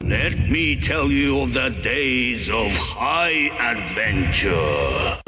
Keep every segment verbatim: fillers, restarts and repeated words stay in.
Let me tell you of the days of high adventure.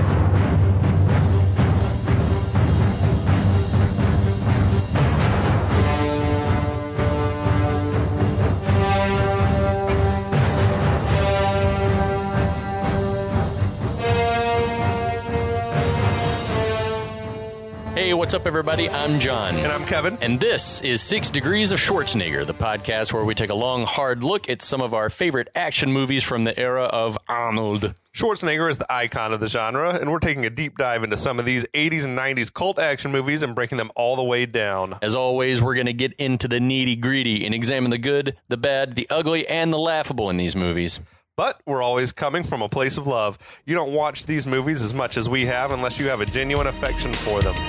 Hey, what's up, everybody? I'm John. And I'm Kevin. And this is Six Degrees of Schwarzenegger, the podcast where we take a long, hard look at some of our favorite action movies from the era of Arnold. Schwarzenegger is the icon of the genre, and we're taking a deep dive into some of these eighties and nineties cult action movies and breaking them all the way down. As always, we're going to get into the nitty-gritty and examine the good, the bad, the ugly, and the laughable in these movies. But we're always coming from a place of love. You don't watch these movies as much as we have unless you have a genuine affection for them.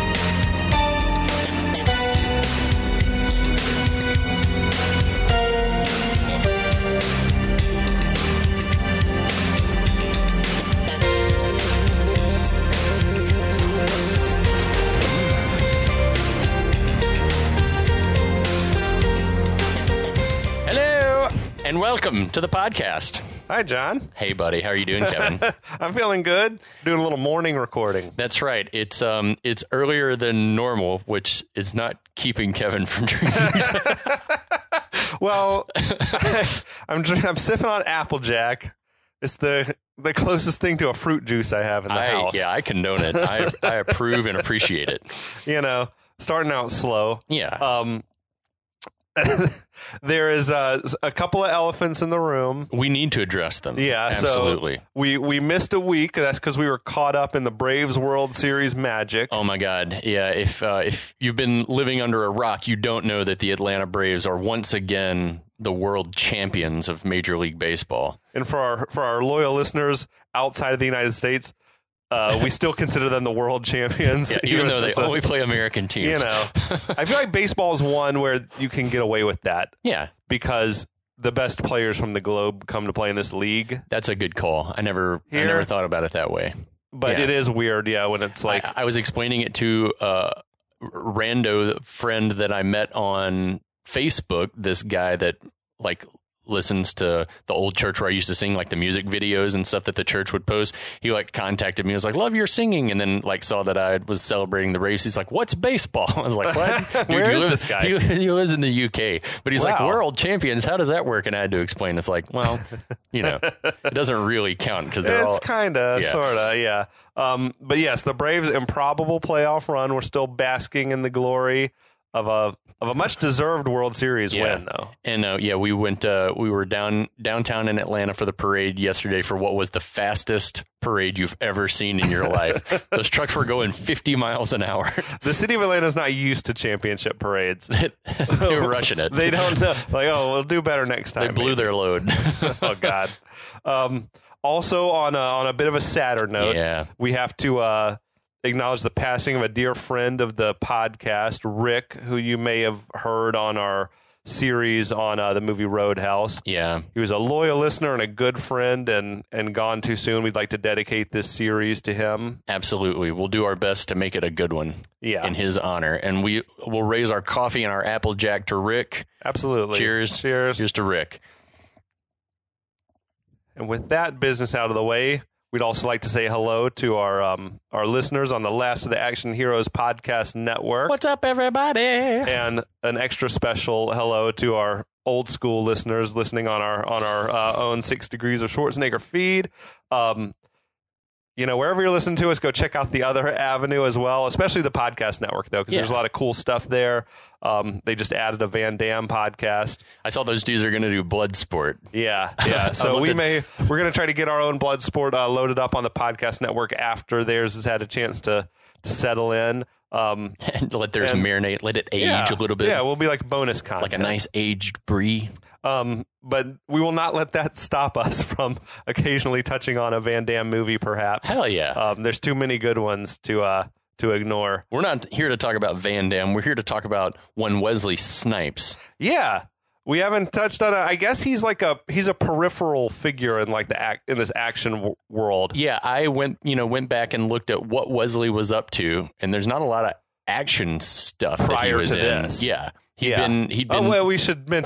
And welcome to the podcast. Hi, John. Hey, buddy. How are you doing, Kevin? I'm feeling good. Doing a little morning recording. That's right. It's um, it's earlier than normal, which is not keeping Kevin from drinking. Well, I'm I'm sipping on Applejack. It's the the closest thing to a fruit juice I have in the I, house. Yeah, I condone it. I I approve and appreciate it. You know, starting out slow. Yeah. Um. There is uh, a couple of elephants in the room. We need to address them. Yeah, absolutely. So we we missed a week. That's because we were caught up in the Braves World Series magic. Oh my God! Yeah, if uh, if you've been living under a rock, you don't know that the Atlanta Braves are once again the world champions of Major League Baseball. And for our for our loyal listeners outside of the United States, Uh, we still consider them the world champions. Yeah, even, even though they a, only play American teams. You know, I feel like baseball is one where you can get away with that. Yeah. Because the best players from the globe come to play in this league. That's a good call. I never Here, I never thought about it that way. But yeah. It is weird, yeah, when it's like... I, I was explaining it to a rando friend that I met on Facebook, this guy that, like... listens to the old church where I used to sing, like the music videos and stuff that the church would post. He like contacted me. He was like, love your singing. And then like saw that I was celebrating the Braves. He's like, what's baseball? I was like, what? Dude, Where is live, this guy? He, he lives in the U K, but he's Wow. like, world champions. How does that work? And I had to explain. It's like, well, you know, it doesn't really count because they're it's all kind of, yeah. sort of, yeah. Um, but yes, the Braves' improbable playoff run. We're still basking in the glory of a of a much deserved World Series yeah. win, though. And uh, yeah, we went. Uh, we were down downtown in Atlanta for the parade yesterday for what was the fastest parade you've ever seen in your life. Those trucks were going fifty miles an hour. The city of Atlanta is not used to championship parades. They were rushing it. They don't know. Like, oh, we'll do better next time. They blew maybe. their load. Oh God. Um, also, on a, on a bit of a sadder note, yeah. we have to uh, acknowledge the passing of a dear friend of the podcast, Rick, who you may have heard on our series on uh, the movie Roadhouse. Yeah. He was a loyal listener and a good friend, and, and gone too soon. We'd like to dedicate this series to him. Absolutely. We'll do our best to make it a good one. Yeah. In his honor. And we will raise our coffee and our Applejack to Rick. Absolutely. Cheers. Cheers. Cheers to Rick. And with that business out of the way, we'd also like to say hello to our um, our listeners on the Last of the Action Heroes podcast network. What's up, everybody? And an extra special hello to our old school listeners listening on our on our uh, own Six Degrees of Schwarzenegger feed. Um, you know, wherever you're listening to us, go check out the other avenue as well, especially the podcast network, though, because yeah. there's a lot of cool stuff there. Um, they just added a Van Damme podcast. I saw those dudes are going to do Bloodsport. Yeah, yeah. So we may we're going to try to get our own Bloodsport uh, loaded up on the podcast network after theirs has had a chance to to settle in. Um, and let theirs and, marinate, let it age yeah, a little bit. Yeah, we'll be like bonus content, like a nice aged brie. Um, but we will not let that stop us from occasionally touching on a Van Damme movie, perhaps. Hell yeah. Um, there's too many good ones to uh, to ignore. We're not here to talk about Van Damme. We're here to talk about one Wesley Snipes. Yeah. We haven't touched on it. I guess he's like a he's a peripheral figure in like the act in this action w- world. Yeah, I went, you know, went back and looked at what Wesley was up to, and there's not a lot of action stuff Prior that he was to in. this. Yeah. He'd yeah. been he'd been Oh, well, we should mention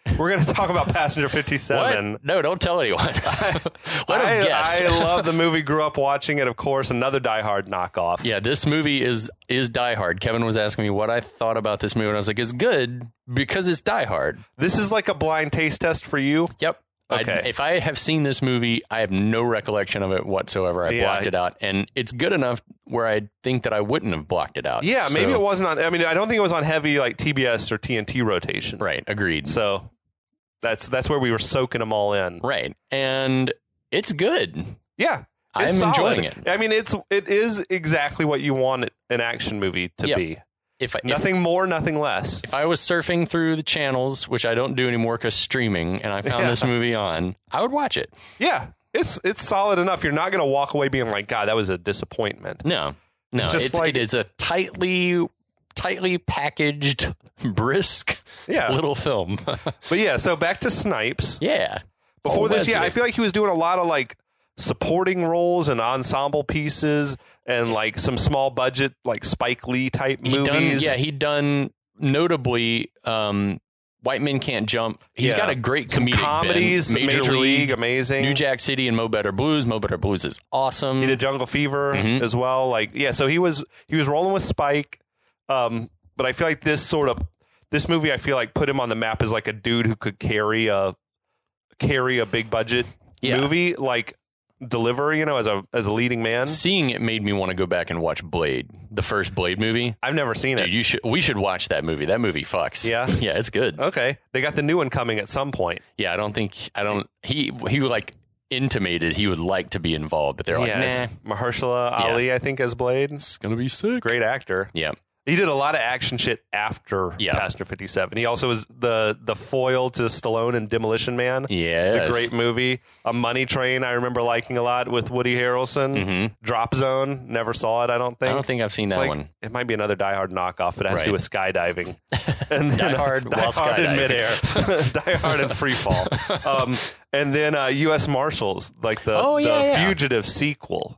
We're going to talk about Passenger fifty-seven. What? No, don't tell anyone. Let I, them guess. I love the movie. Grew up watching it, of course. Another Die Hard knockoff. Yeah, this movie is is Die Hard. Kevin was asking me what I thought about this movie, and I was like, it's good because it's Die Hard. This is like a blind taste test for you? Yep. Okay. I, if I have seen this movie, I have no recollection of it whatsoever. I Yeah. blocked it out, and it's good enough where I think that I wouldn't have blocked it out. Yeah, maybe So- it wasn't on. I mean, I don't think it was on heavy like T B S or T N T rotation. Right, agreed. So that's that's where we were soaking them all in. Right, and it's good. Yeah, I'm it's solid. enjoying it. I mean, it's it is exactly what you want an action movie to Yep. be. If I, if, Nothing more, nothing less. if I was surfing through the channels, which I don't do anymore because streaming, and I found Yeah. this movie on, I would watch it. Yeah, it's it's solid enough. You're not going to walk away being like, God, that was a disappointment. No, no, It's just it's, like- it is a tightly, tightly packaged, brisk Yeah. little film. But yeah, so back to Snipes. yeah. Before Oh, this, yeah, Wesley. I feel like he was doing a lot of like supporting roles and ensemble pieces and like some small budget like Spike Lee type He done, movies. yeah, he'd done notably um, White Men Can't Jump. He's Yeah. got a great Some comedic comedies, bend. Major, League, amazing. New Jack City, and Mo Better Blues. Mo Better Blues is awesome. He did Jungle Fever Mhm. as well. Like, yeah, so he was he was rolling with Spike. Um, but I feel like this sort of this movie, I feel like put him on the map as like a dude who could carry a carry a big budget Yeah. movie, like deliver, you know, as a as a leading man. Seeing it made me want to go back and watch Blade, the first Blade movie. I've never seen Dude, it. you should. We should watch that movie. That movie fucks. Yeah? yeah, it's good. Okay, they got the new one coming at some point. Yeah, I don't think I don't. He he like intimated he would like to be involved, but they're like, yeah, nah, it's Mahershala Ali, I think, as Blade. it's gonna be sick. Great actor. Yeah, He did a lot of action shit after Yeah. Passenger fifty-seven. He also was the the foil to Stallone in Demolition Man. yeah, It's a great movie. A Money Train, I remember liking a lot with Woody Harrelson. hmm Drop Zone, never saw it, I don't think. I don't think I've seen It's that like- one. It might be another Die Hard knockoff, but it has to do Right. with skydiving. And then, Die Hard Die while Hard in skydiving. midair. Die Hard in free fall. Um, and then uh, U S Marshals, like the, Oh, the yeah, yeah. Fugitive sequel.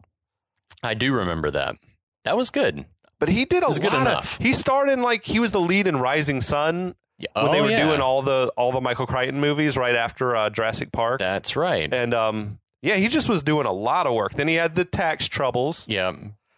I do remember that. That was good. But he did a was lot good of, enough. he starred in like he was the lead in Rising Sun Yeah. when oh, they were yeah. doing all the all the Michael Crichton movies right after uh, Jurassic Park. That's right. And um, yeah, he just was doing a lot of work. Then he had the tax troubles. yeah,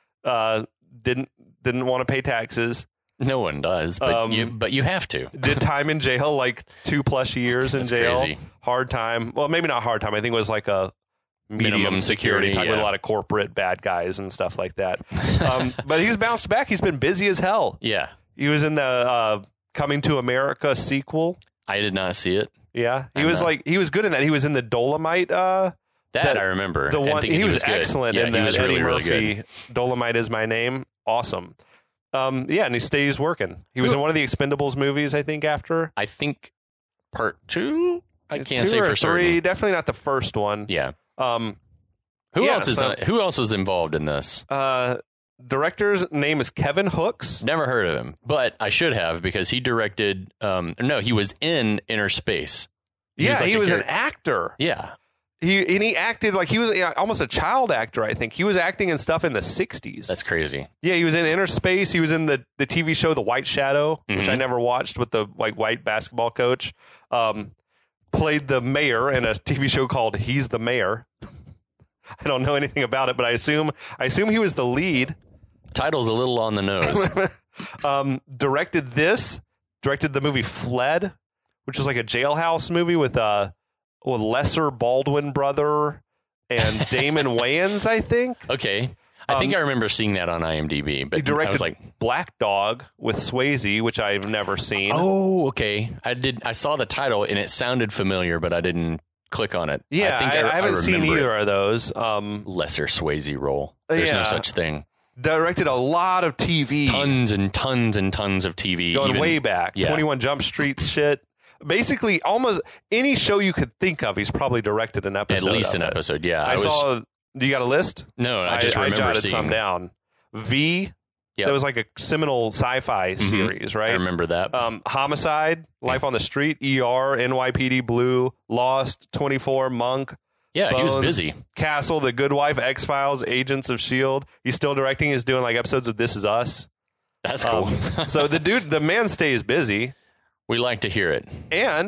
Uh, didn't didn't want to pay taxes. no one does, but Um, you but you have to. Did time in jail, like two plus years in That's jail. crazy. Hard time. Well, maybe not hard time. I think it was like a medium Minimum security, security, type with a yeah. lot of corporate bad guys and stuff like that. um, but he's bounced back. He's been busy as hell. Yeah, He was in the uh, Coming to America sequel. I did not see it. Yeah, he I was know. like he was good in that. He was in the Dolomite. Uh, That, That- I remember. the and one thinking he was, good. excellent Yeah, in that. he was Eddie really, really Murphy. good. Dolomite is my name. Awesome. Um, yeah, and he stays working. He was in one of the Expendables movies, I think. After I think part two. I can't two say or for three. certain. Definitely not the first one. Yeah. Um, Who Yeah, else is so- on, Who else was involved in this? uh, director's name is Kevin Hooks. Never heard of him, but I should have because he directed. Um, no, he was in Inner Space. yeah, was like he a was an char- actor. Yeah, He and he acted like he was yeah, almost a child actor. I think he was acting in stuff in the sixties. that's crazy. Yeah, he was in Inner Space. He was in the, the T V show The White Shadow, which Mhm. I never watched, with the like white basketball coach. Um, played the mayor in a T V show called He's the Mayor. I don't know anything about it, but I assume I assume he was the lead. Title's a little on the nose. um, directed this, directed the movie Fled, which was like a jailhouse movie with uh, with Lesser Baldwin brother and Damon Wayans, I think. Okay, I think Um, I remember seeing that on IMDb. But He directed I was like, Black Dog with Swayze, which I've never seen. oh, okay. I did. I saw the title and it sounded familiar, but I didn't click on it. yeah, I, think I, I haven't seen remember it. either of those. Um, Lesser Swayze role. There's Yeah. no such thing. directed a lot of T V, Tons and tons and tons of T V. going even- way back. yeah. twenty-one Jump Street shit. Basically, almost any show you could think of, he's probably directed an At episode. least of an it. episode. Yeah, I, was, saw. Do you got a list? No, I just remember jotted seeing. some down. V. Yep. That was like a seminal sci-fi Mhm. series, I right? remember that. Um, Homicide, Life on the Street, E R, N Y P D Blue, Lost, twenty-four, Monk, yeah, he was Bones. busy. Castle, The Good Wife, X Files, Agents of S H I E L D. He's still directing. He's doing like episodes of This Is Us. That's cool. Um, so the dude, the man stays busy, we like to hear it. and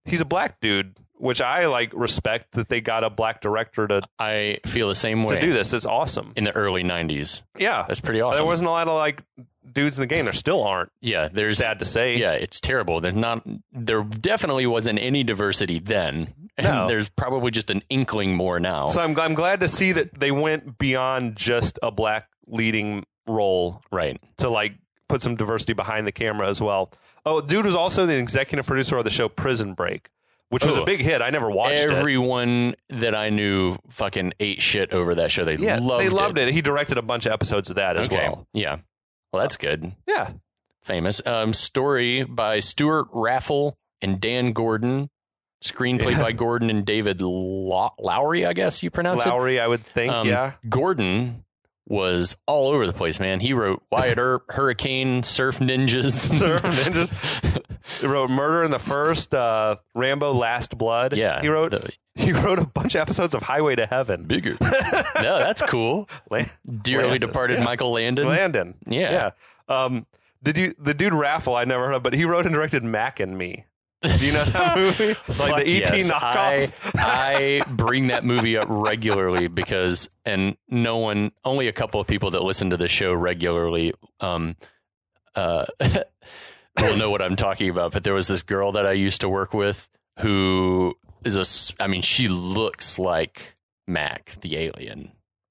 he's a black dude, which I like respect that they got a black director to I feel the same way to do this. It's awesome. in the early nineties. Yeah, That's pretty awesome. There wasn't a lot of like dudes in the game. There still aren't. Yeah, there's Sad to say. Yeah, it's terrible. There's not. There definitely wasn't any diversity then, and No. there's probably just an inkling more now. So I'm I'm glad to see that they went beyond just a black leading role Right. to like put some diversity behind the camera as well. Oh, dude was also the executive producer of the show Prison Break, which was Oh. a big hit. I never watched it. Everyone that I knew fucking ate shit over that show. They Yeah, loved they loved it. it. He directed a bunch of episodes of that as Okay. well. Yeah. Well, that's good. Yeah. Famous. Um, story by Stuart Raffle and Dan Gordon. Screenplay Yeah. by Gordon and David Low- Lowry, I guess you pronounce it. Lowry, I would think, Um, yeah. Gordon was all over the place, man. He wrote Wyatt Earp, Hurricane, Surf Ninjas. Surf Ninjas. He wrote Murder in the First, uh, Rambo Last Blood. Yeah. He wrote the- he wrote a bunch of episodes of Highway to Heaven. bigger. No, that's cool. Lan- Dearly Landis, departed yeah. Michael Landon. Landon. Yeah. Yeah. Um, did you the dude Raffle I never heard of, but he wrote and directed Mac and Me. Do you know that movie? Like Fuck the E T yes. knockoff? I, I bring that movie up regularly because, and no one, only a couple of people that listen to the show regularly um, uh, will know what I'm talking about. But there was this girl that I used to work with who is a, s- I mean, she looks like Mac, the alien.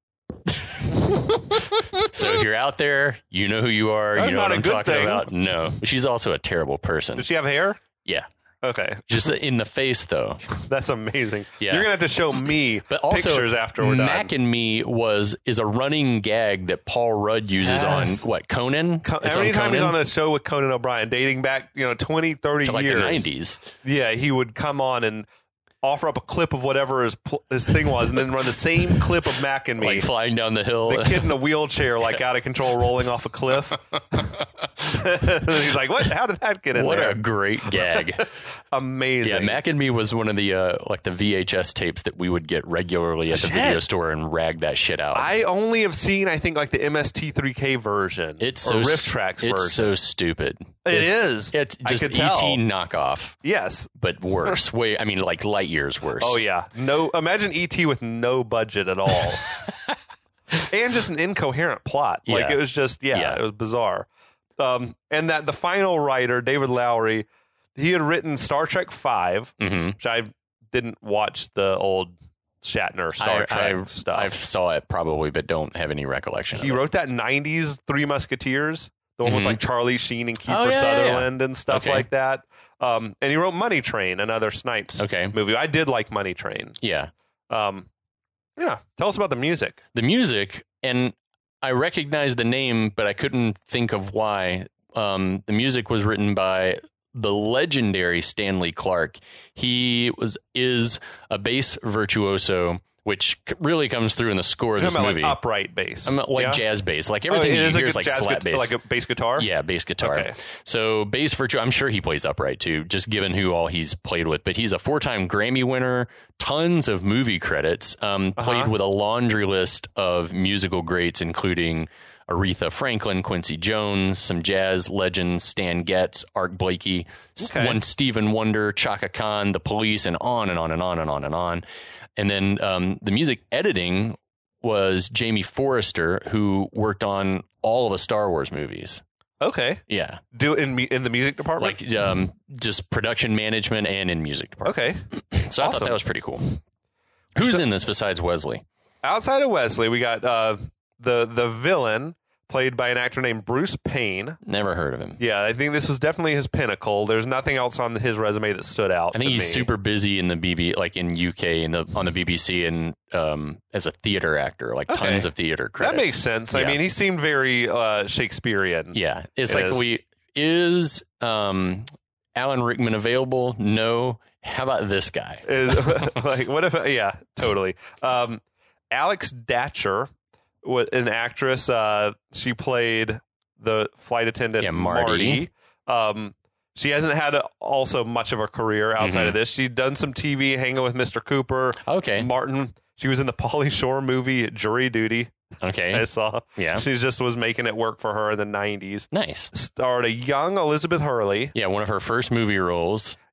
So if you're out there, you know who you are. That's you know not what a I'm good talking thing. about. No, she's also a terrible person. Does she have hair? Yeah. Okay. Just in the face, though. That's amazing. Yeah. You're going to have to show me But also, pictures after we're done. Mac and Me was is a running gag that Paul Rudd uses Yes. on what Conan. Co- It's Every on time Conan he's on a show with Conan O'Brien, dating back, you know, twenty, thirty to like years. the nineties. Yeah, he would come on and offer up a clip of whatever his pl- his thing was, and then run the same clip of Mac and Me. Like flying down the hill. The kid in a wheelchair, like out of control, rolling off a cliff. And he's like, "What? How did that get in What there?" a great gag! Amazing. Yeah, Mac and Me was one of the uh, like the V H S tapes that we would get regularly at the Shit. video store and rag that shit out. I only have seen, I think, like the M S T three K version it's or so Riff s- Tracks It's version. so stupid. It it's, is. It's I just could E T tell. knockoff, Yes. but worse. Way, I mean, like light years worse. Oh yeah. No. Imagine E T with no budget at all, and just an incoherent plot. Like Yeah. it was just yeah, Yeah. it was bizarre. Um, and that the final writer, David Lowery, he had written Star Trek Five, hmm which I didn't watch the old Shatner Star I, Trek I, stuff. I saw it probably, but don't have any recollection. He of it. wrote that nineties Three Musketeers, the one with Mhm. like Charlie Sheen and Kiefer Oh, yeah, yeah, yeah. Sutherland and stuff Okay. like that. Um, and he wrote Money Train, another Snipes Okay. movie. I did like Money Train. Yeah. Um, yeah, tell us about the music. The music, and I recognized the name, but I couldn't think of why. Um, the music was written by the legendary Stanley Clarke. He was is a bass virtuoso, which c- really comes through in the score of You're this talking about, movie. like upright bass. I'm not- like Yeah? jazz bass, like Oh, everything it you is hear like is a like jazz slap gu- bass, like a bass guitar. yeah, bass guitar. Okay. So bass virtuoso. I'm sure he plays upright too, just given who all he's played with. But he's a four-time Grammy winner, tons of movie credits. Um, played Uh-huh. with a laundry list of musical greats, including Aretha Franklin, Quincy Jones, some jazz legends, Stan Getz, Art Blakey, s- Okay. one Stephen Wonder, Chaka Khan, The Police, and on and on and on and on and on. And then um, the music editing was Jamie Forrester, who worked on all of the Star Wars movies. Okay. Yeah, Do it in mu- in the music department. like um, just production management and in music department. Okay. So I thought awesome. that was pretty cool. Who's in this besides Wesley? Outside of Wesley, we got uh, the the villain played by an actor named Bruce Payne. Never heard of him. Yeah, I think this was definitely his pinnacle. There's nothing else on his resume that stood out. I think to he's me. super busy in the B B, like in U K, in the on the B B C, and um, as a theater actor, like Okay. tons of theater credits. That makes sense. I Yeah. mean, he seemed very uh, Shakespearean. Yeah, it's It like is. we is um, Alan Rickman available? No. How about this guy? Is like what if? Yeah, totally. Um, Alex Datcher, wa- an actress. Uh, she played the flight attendant Yeah, Marty. Marty. Um, she hasn't had a, also much of a career outside Mhm. of this. She'd done some T V, hanging with Mister Cooper, Okay. Martin. She was in the Pauly Shore movie Jury Duty. I Okay. saw. Yeah. She just was making it work for her in the nineties. Nice. Starred a young Elizabeth Hurley. Yeah, one of her first movie roles.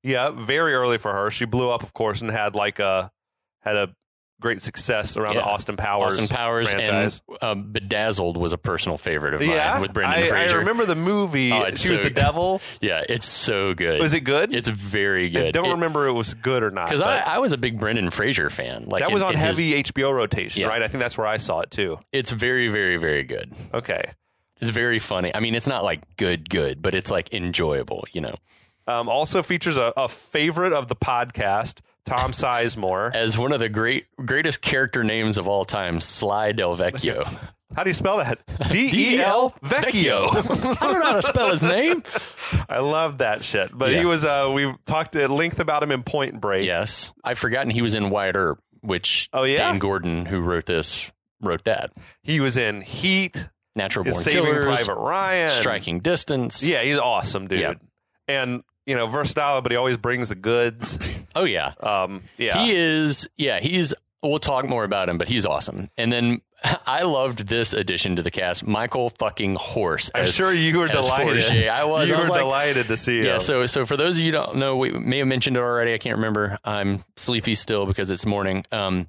Yeah, very early for her. She blew up, of course, and had like a had a great success around Yeah. the Austin Powers Austin Powers franchise. and um, Bedazzled was a personal favorite of mine Yeah, with Brendan I, Fraser. I remember the movie. Oh, it's she was so the good. devil. Yeah, it's so good. Was it good? It's very good. I don't It- remember it was good or not. Because I, but I was a big Brendan Fraser fan. Like that was in- on in his- heavy H B O rotation, Yeah. right? I think that's where I saw it too. it's very, very, very good. Okay. It's very funny. I mean, it's not like good, good, but it's like enjoyable. You know, Um, also features a, a favorite of the podcast, Tom Sizemore. as one of the great, greatest character names of all time, Sly Del Vecchio. How do you spell that? D E L Vecchio. I don't know how to spell his name. I love that shit. But Yeah. he was. Uh, we talked at length about him in Point Break. Yes, I've forgotten he was in Wyatt Earp, which Oh, yeah? Dan Gordon, who wrote this, wrote that. He was in Heat, Natural Born Saving Killers, Private Ryan, Striking Distance. Yeah, he's awesome, dude. Yeah. And you know, versatile, but he always brings the goods. Oh yeah. Um, yeah, He is, yeah, he's, we'll talk more about him, but he's awesome. And then I loved this addition to the cast, Michael fucking Horse. I'm as- sure you were as delighted. Forge. I was. You I was were like, delighted to see him. yeah, so so for those of you who don't know, we may have mentioned it already. I can't remember. I'm sleepy still because it's morning. Um,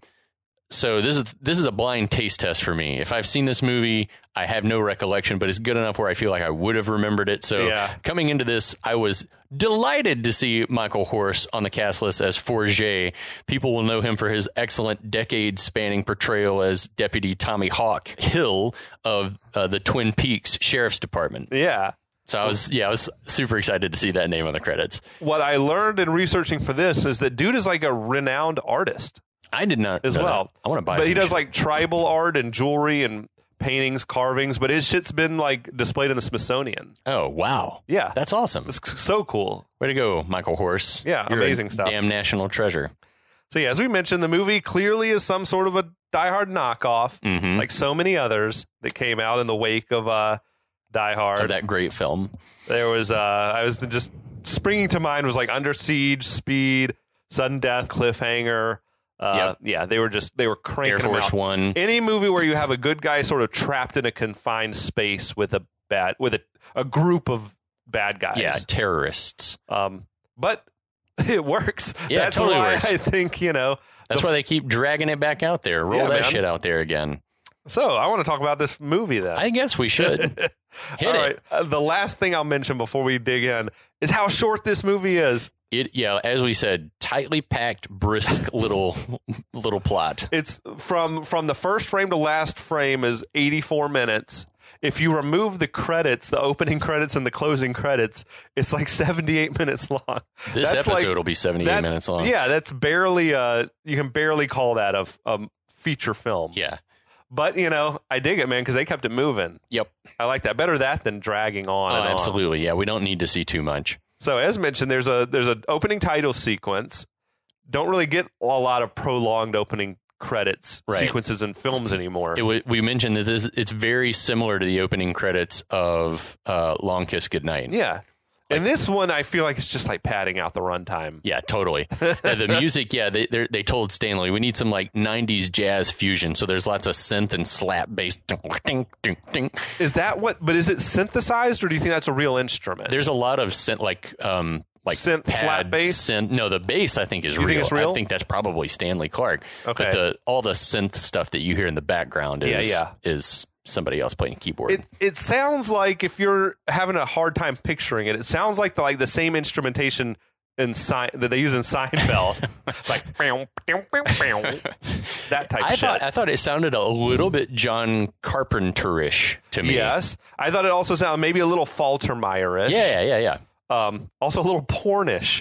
so this is this is a blind taste test for me. If I've seen this movie, I have no recollection, but it's good enough where I feel like I would have remembered it. So Yeah. coming into this, I was delighted to see Michael Horse on the cast list as Forget. People will know him for his excellent decade-spanning portrayal as Deputy Tommy Hawk Hill of uh, the Twin Peaks Sheriff's Department. yeah. So I was, yeah, I was super excited to see that name on the credits. What I learned in researching for this is that dude is like a renowned artist I did not as know well. that. I want to buy. But some he does shit. like tribal art and jewelry and paintings, carvings. But his shit's been like displayed in the Smithsonian. Oh wow, Yeah, that's awesome. it's so cool. Way to go, Michael Horse. Yeah, You're a amazing stuff. Damn national treasure. So yeah, as we mentioned, the movie clearly is some sort of a Die Hard knockoff, Mhm. like so many others that came out in the wake of uh, Die Hard. Of that great film. There was, uh, I was just springing to mind was like Under Siege, Speed, Sudden Death, Cliffhanger. Uh, Yep. Yeah, they were just they were cranking Air them Force out. One. Any movie where you have a good guy sort of trapped in a confined space with a bad with a, a group of bad guys. Yeah, terrorists. Um, but it works. Yeah, it That's totally why works. I think you know. That's the- why they keep dragging it back out there. Roll Yeah, that man. shit out there again. So I want to talk about this movie then. I guess we should hit All it. right. Uh, the last thing I'll mention before we dig in is how short this movie is. It, yeah, as we said, tightly packed, brisk little little plot. It's from from the first frame to last frame is eighty-four minutes. If you remove the credits, the opening credits and the closing credits, it's like seventy-eight minutes long. This That's episode like- will be seventy-eight that- minutes long. Yeah, that's barely uh you can barely call that a, a feature film. Yeah. But, you know, I dig it, man, because they kept it moving. Yep. I like that. Better that than dragging on Oh, and on. absolutely. Yeah, we don't need to see too much. So as mentioned, there's a there's an opening title sequence. Don't really get a lot of prolonged opening credits Right. sequences in films anymore. It w- we mentioned that this it's very similar to the opening credits of uh, Long Kiss Goodnight. yeah. And this one, I feel like it's just like padding out the runtime. Yeah, totally. Uh, the music, yeah, they they're- they told Stanley we need some like nineties jazz fusion. So there's lots of synth and slap bass. Ding, ding, ding. Is that what? But is it synthesized, or do you think that's a real instrument? There's a lot of synth, like um, like Synth pad slap bass? Synth. No, the bass I think is You real. think it's real? I think that's probably Stanley Clark. Okay. But the all the synth stuff that you hear in the background is Yeah, yeah. is somebody else playing keyboard. It it sounds like, if you're having a hard time picturing it, it sounds like the like the same instrumentation in Se- that they use in Seinfeld, like bow, bow, bow, bow. that type I shit. thought I thought it sounded a little bit John Carpenter-ish to me. Yes, I thought it also sounded maybe a little Faltermeyer-ish. Yeah, yeah, yeah, yeah. Um, also a little pornish.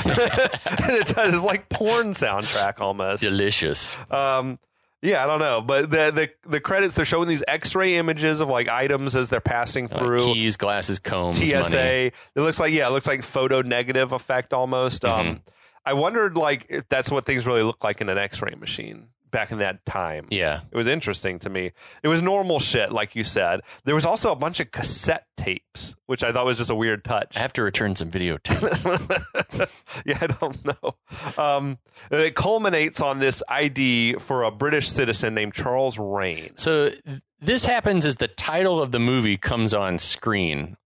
it's, it's like porn soundtrack almost. Delicious. Um, yeah, I don't know, but the the the credits, they're showing these X-ray images of like items as they're passing Uh, through. keys, glasses, combs, T S money. A. It looks like yeah, it looks like photo negative effect almost. Mm-hmm. Um, I wondered like if that's what things really look like in an X-ray machine back in that time. Yeah. It was interesting to me. It was normal shit, like you said. There was also a bunch of cassette tapes, which I thought was just a weird touch. I have to return some videotape. Yeah, I don't know. Um, and it culminates on this I D for a British citizen named Charles Rain. So th- this happens as the title of the movie comes on screen.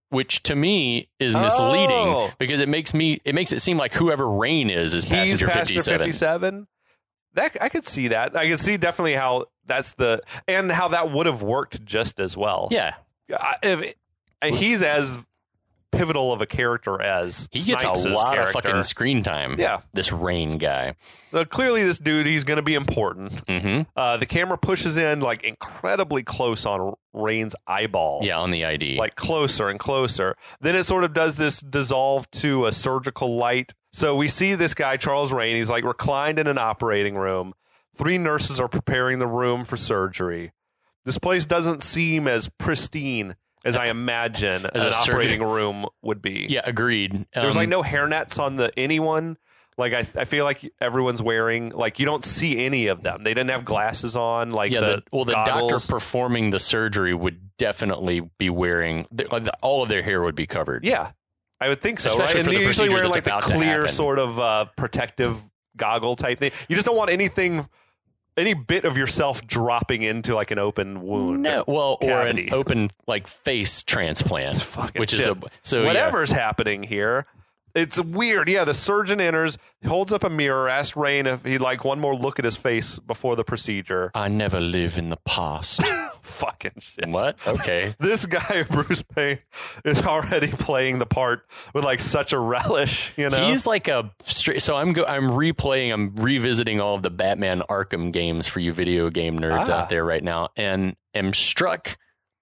which to me is misleading Oh. because it makes me it makes it seem like whoever Rain is is He's passenger passenger fifty-seven. fifty-seven. That I could see that. I could see definitely how that's the and how that would have worked just as well. Yeah, I- if, and he's as pivotal of a character as he gets Snipes' a lot character. of fucking screen time. Yeah. This Rain guy. Uh, clearly, this dude, he's going to be important. Mm-hmm. Uh, the camera pushes in like incredibly close on Rain's eyeball. Yeah, on the I D. Like closer and closer. Then it sort of does this dissolve to a surgical light. So we see this guy, Charles Rain. He's like reclined in an operating room. Three nurses are preparing the room for surgery. This place doesn't seem as pristine as I imagine As an a surgeon- operating room would be. yeah, agreed. There's Um, like no hairnets on the anyone. Like I, I feel like everyone's wearing like you don't see any of them. They didn't have glasses on. Like yeah, the, the, well, the goggles. doctor performing the surgery would definitely be wearing the, like, all of their hair would be covered. Yeah, I would think so. Especially right? for And the they usually procedure wear that's like the about to clear happen. sort of uh, protective goggle type thing. You just don't want anything, any bit of yourself dropping into like an open wound. No, well, cavity. or an open like face transplant, fucking which is shit. a so yeah. Whatever's happening here. It's weird. Yeah, the surgeon enters, holds up a mirror, asks Rain if he'd like one more look at his face before the procedure. I never live in the past. Fucking shit. What? Okay. This guy, Bruce Payne, is already playing the part with like such a relish, you know? He's like a straight. So I'm go, I'm replaying. I'm revisiting all of the Batman Arkham games for you video game nerds Ah. out there right now, and am struck,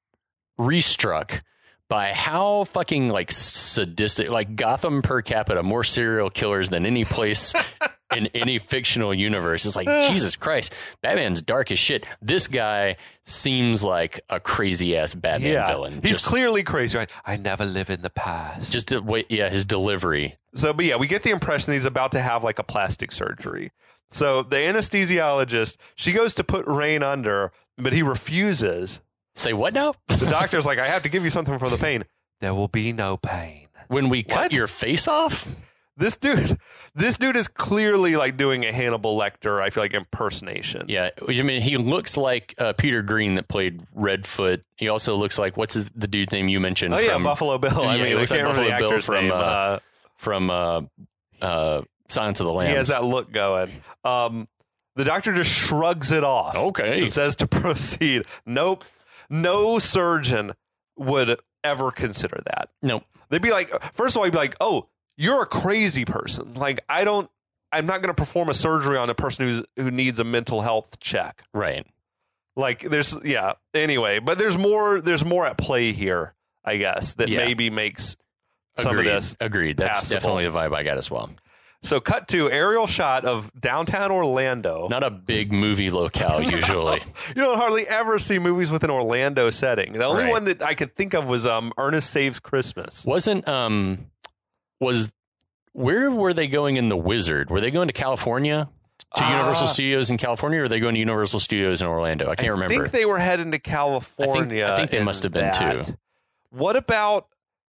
restruck by how fucking like sadistic, like Gotham per capita, more serial killers than any place in any fictional universe. It's like, Jesus Christ, Batman's dark as shit. This guy seems like a crazy ass Batman yeah. villain. He's just, clearly crazy, right? I never live in the past. just to wait. Yeah, his delivery. So, but yeah, we get the impression that he's about to have like a plastic surgery. So the anesthesiologist, she goes to put Rain under, but he refuses. Say what now? The doctor's like, I have to give you something for the pain. There will be no pain. When we cut What? your face off? This dude, this dude is clearly like doing a Hannibal Lecter, I feel like, impersonation. Yeah, I mean, he looks like uh, Peter Green that played Redfoot. He also looks like, what's his, the dude's name you mentioned? Oh, from, yeah, Buffalo Bill. I Yeah, mean, he looks I like can't remember Buffalo the Bill actor's from, name. uh, Uh, from uh, uh, Silence of the Lambs. he has that look going. Um, the doctor just shrugs it off. Okay. And says to proceed. Nope. No surgeon would ever consider that. No, They'd be like, first of all, he'd be like, oh, you're a crazy person. Like, I don't, I'm not going to perform a surgery on a person who's who needs a mental health check. right. Like, there's, yeah. Anyway, but there's more, there's more at play here, I guess, that Yeah. maybe makes some Agreed. of this. Agreed. That's passable. definitely the vibe I got as well. So, cut to aerial shot of downtown Orlando. Not a big movie locale usually. You don't hardly ever see movies with an Orlando setting. The only Right. one that I could think of was um, Ernest Saves Christmas. Wasn't um was where were they going in The Wizard? Were they going to California? To Ah. Universal Studios in California, or are they going to Universal Studios in Orlando? I can't I remember. think they were heading to California. I think they in must have been, that. too. What about?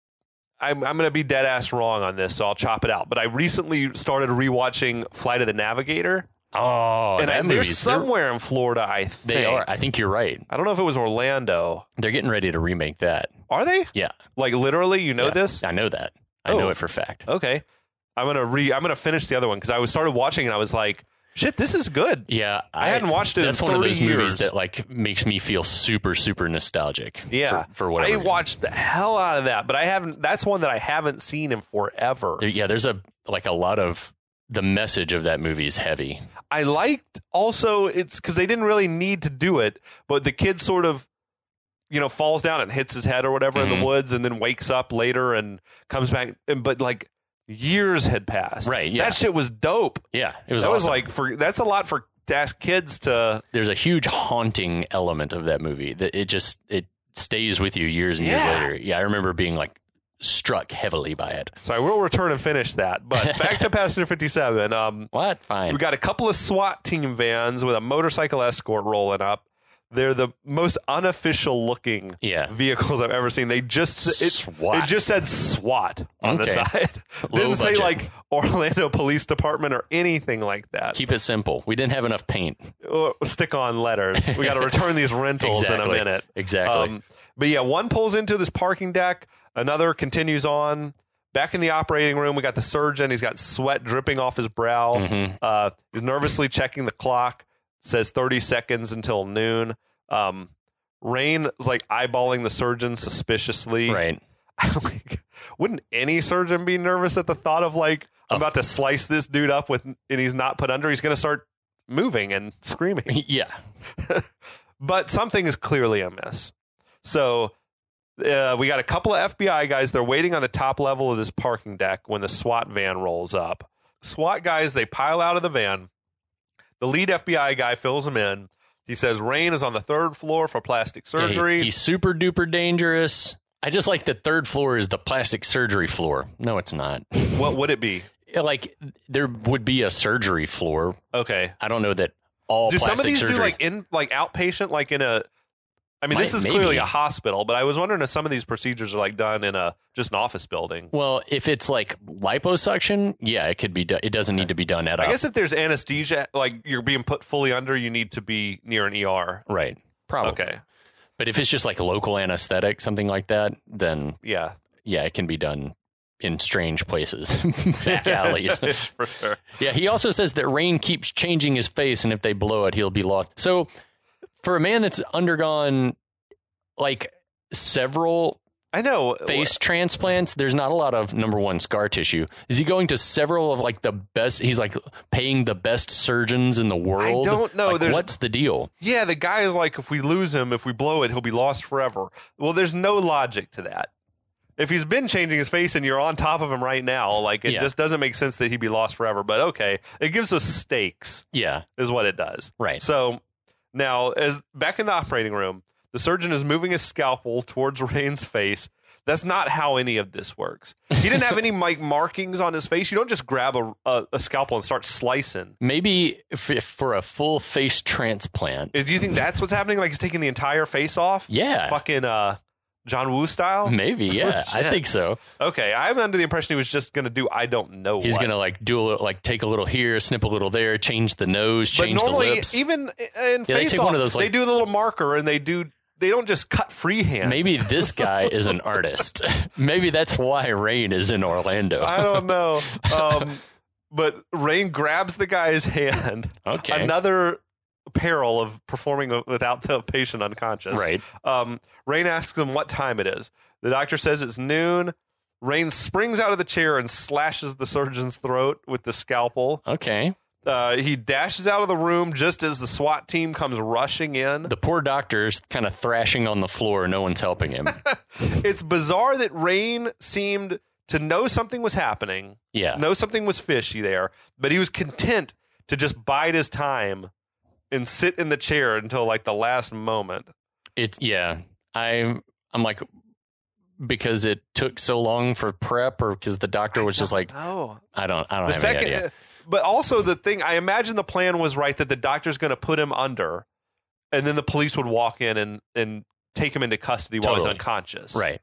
I'm I'm going to be dead ass wrong on this, so I'll chop it out. But I recently started rewatching Flight of the Navigator, oh, and that I, they're movie's they're- somewhere in Florida. I think They are. I think you're right. I don't know if it was Orlando. They're getting ready to remake that. Are they? Yeah. Like literally, you know Yeah. this? I know that. I Oh. know it for a fact. Okay, I'm gonna re. I'm gonna finish the other one because I was started watching and I was like, shit, this is good. Yeah, I hadn't watched it in That's one of thirty those movies years. that like makes me feel super, super nostalgic. Yeah, for, for whatever I reason. watched the hell out of that, but I haven't. That's one that I haven't seen in forever. There- yeah, there's a like a lot of the message of that movie is heavy. I liked also it's because they didn't really need to do it, but the kid sort of, you know, falls down and hits his head or whatever in Mhm. the woods, and then wakes up later and comes back. And but like years had passed. Right, yeah. that shit was dope. Yeah, it was. that was awesome. like for that's a lot for to ask kids to. There's a huge haunting element of that movie that it just it stays with you years and years Yeah. later. Yeah, I remember being like struck heavily by it. So I will return and finish that. But back to Passenger fifty-seven. Um, What? Fine. we got a couple of SWAT team vans with a motorcycle escort rolling up. They're the most unofficial looking Yeah. vehicles I've ever seen. They just it, SWAT. it just said SWAT on the Okay. side. Low Didn't say budget. like Orlando Police Department or anything like that. Keep it simple. We didn't have enough paint. Or stick on letters. We got to return these rentals Exactly. in a minute. Exactly. Um, but yeah, one pulls into this parking deck. Another continues on. Back in the operating room, we got the surgeon. He's got sweat dripping off his brow. Mm-hmm. Uh, he's nervously checking the clock. Says thirty seconds until noon. Um, Rain is like eyeballing the surgeon suspiciously. Right. like, wouldn't any surgeon be nervous at the thought of like, I'm Oh. about to slice this dude up with, and he's not put under. He's going to start moving and screaming. Yeah. But something is clearly amiss. So uh, we got a couple of F B I guys. They're waiting on the top level of this parking deck when the SWAT van rolls up. SWAT guys, they pile out of the van. The lead F B I guy fills them in. He says Rain is on the third floor for plastic surgery. Yeah, he- he's super duper dangerous. I just like the third floor is the plastic surgery floor. No, it's not. What would it be? Like there would be a surgery floor. Okay. I don't know that all Do some of plastic these surgery. do like in like outpatient, like in a? I mean, this Might- is maybe. clearly a hospital, but I was wondering if some of these procedures are like done in a just an office building. Well, if it's like liposuction, yeah, it could be done. It doesn't need to be done at I a guess if there's anesthesia, like you're being put fully under, you need to be near an E R. right. Probably. Okay. But if it's just like local anesthetic, something like that, then Yeah. yeah, it can be done in strange places, back alleys. For sure. Yeah, he also says that Rain keeps changing his face, and if they blow it, he'll be lost. So, for a man that's undergone like several I know. face transplants, there's not a lot of number one scar tissue. Is he going to several of like the best? He's like paying the best surgeons in the world. I don't know. Like, There's- what's the deal? Yeah, the guy is like, if we lose him, if we blow it, he'll be lost forever. Well, there's no logic to that. If he's been changing his face and you're on top of him right now, like it Yeah. just doesn't make sense that he'd be lost forever. But okay, it gives us stakes, Yeah, is what it does. right. So now, as back in the operating room, the surgeon is moving his scalpel towards Rain's face. That's not how any of this works. He didn't have any like markings on his face. You don't just grab a, a, a scalpel and start slicing. Maybe if, if for a full face transplant. Do you think that's what's happening? Like he's taking the entire face off? Yeah, Fucking uh, John Woo style? maybe. Yeah, I think so. Okay, I'm under the impression he was just going to do I don't know He's what. gonna like do a little, like take a little here, snip a little there, change the nose, But change the normally, lips. even in they face take off, one of those, they like- do the little marker and they do. They don't just cut freehand. Maybe this guy is an artist. Maybe that's why Rain is in Orlando. I don't know. Um, but Rain grabs the guy's hand. Okay. Another peril of performing without the patient unconscious. Right. Um, Rain asks him what time it is. The doctor says it's noon. Rain springs out of the chair and slashes the surgeon's throat with the scalpel. Okay. Uh, he dashes out of the room just as the SWAT team comes rushing in. The poor doctor's kind of thrashing on the floor. No one's helping him. It's bizarre that Rain seemed to know something was happening, Yeah. know something was fishy there, but he was content to just bide his time and sit in the chair until like the last moment. It's yeah. I I'm like because it took so long for prep, or because the doctor was just like Oh, I don't I don't the have second, any idea. but also the thing, I imagine the plan was right that the doctor's going to put him under, and then the police would walk in and and take him into custody while he's Totally. unconscious. Right.